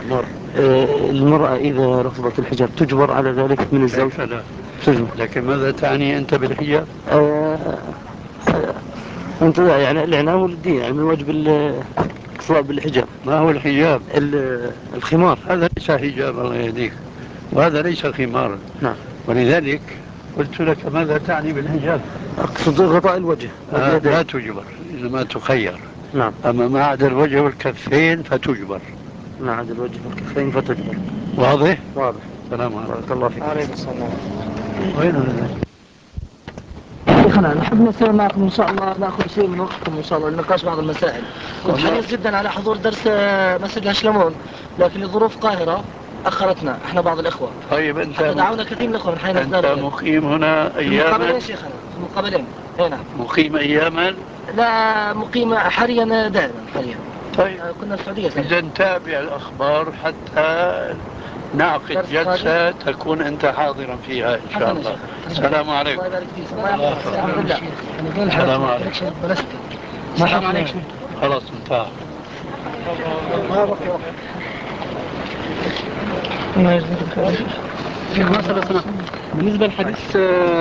مر. المرأة إذا رفضت الحجاب تجبر على ذلك من الزوج؟ لا تجبر. لكن ماذا تعني أنت بالحجاب؟ أنت يعني الإعلام والدين يعني من واجب الاقتضاء بالحجاب. ما هو الحجاب؟ الخمار. هذا ليس حجاب الله يهديك، وهذا ليس خمارا. نعم. ولذلك قلت لك ماذا تعني بالحجاب؟ أقصد غطاء الوجه واليدين. لا تجبر، إنما تخير. نعم. أما ما عدا الوجه والكفين فتجبر. ما عدا الوجه والكفين فتجبر. واضح؟ واضح. سلام عليكم. بارك الله فيك. عليكم السلام. وين شيخنا نحب نستمع معكم ان شاء الله، ناخذ شيء من وقتكم ان شاء الله لنقاش بعض المسائل. كنت حريص جدا على حضور درس مسجد هشلمون، لكن لظروف قاهرة اخرتنا احنا بعض الاخوة. طيب انت دعونا كثير من الاخوة من حين انت مقيم هنا في اياما؟ المقابلين شيخنا، في المقابلين. اي نعم. مقيم اياما؟ لا مقيم حاليا دائما حاليا. طيب كنا في السعودية. اذا نتابع الاخبار حتى نعقد جلسة تكون انت حاضرا فيها ان شاء الله. السلام عليكم. الله يبارك فيك. السلام عليكم. السلام عليكم. خلاص انتهى. الله يجزيك خير. بالنسبة للحديث